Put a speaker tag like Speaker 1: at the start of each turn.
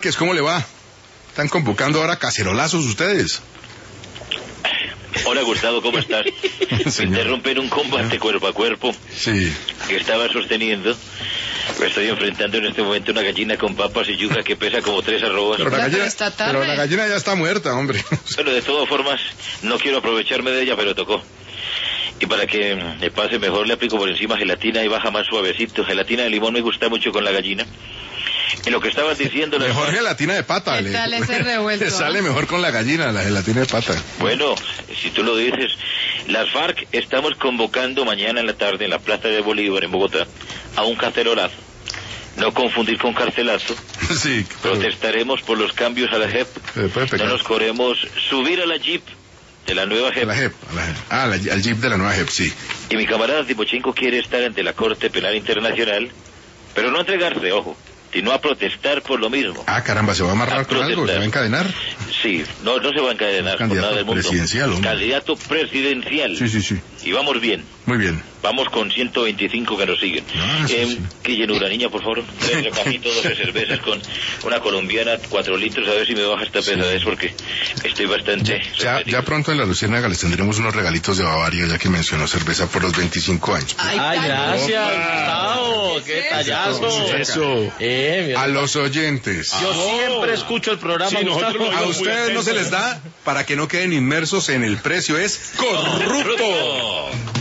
Speaker 1: Vázquez, ¿cómo le va? Están convocando ahora cacerolazos ustedes.
Speaker 2: Hola Gustavo, ¿cómo estás? Me interrumpen un combate cuerpo a cuerpo que estaba sosteniendo. Me estoy enfrentando en este momento una gallina con papas y yuca que pesa como 3 arrobas.
Speaker 1: Pero la gallina ya está muerta, hombre.
Speaker 2: Pero de todas formas, no quiero aprovecharme de ella, pero tocó. Y para que me pase mejor le aplico por encima gelatina y baja más suavecito. Gelatina de limón me gusta mucho con la gallina. Y lo que estabas diciendo...
Speaker 1: Mejor gelatina de pata.
Speaker 3: ¿Qué tal ese revuelto?
Speaker 1: Le sale mejor con la gallina, la gelatina de pata.
Speaker 2: Bueno, si tú lo dices, las FARC estamos convocando mañana en la tarde en la Plaza de Bolívar en Bogotá a un cacerolazo. No confundir con carcelazo.
Speaker 1: Sí. Pero...
Speaker 2: Protestaremos por los cambios a la JEP. No nos queremos subir a la Jeep de la nueva JEP.
Speaker 1: Al Jeep de la nueva JEP, sí.
Speaker 2: Y mi camarada Timochenko quiere estar ante la Corte Penal Internacional, pero no entregarse, ojo, sino a protestar por lo mismo.
Speaker 1: Ah, caramba, ¿se va a amarrar con algo? ¿Se va a encadenar?
Speaker 2: Sí, no se va a encadenar por nada del mundo. Candidato presidencial.
Speaker 1: Sí.
Speaker 2: Y vamos bien.
Speaker 1: Muy bien.
Speaker 2: Vamos con 125 que nos siguen. Que llenura, niña, por favor. 3 recapitos, 12 cervezas con una colombiana, 4 litros, a ver si me baja esta pesadez porque estoy bastante...
Speaker 1: Ya pronto en la Luciérnaga les tendremos unos regalitos de Bavaria, ya que mencionó cerveza por los 25 años.
Speaker 4: Ay, gracias, Gustavo. Qué tallazo.
Speaker 1: Eso. A los oyentes.
Speaker 4: Yo siempre escucho el programa.
Speaker 1: A ustedes no se les da para que no queden inmersos en el precio es corrupto.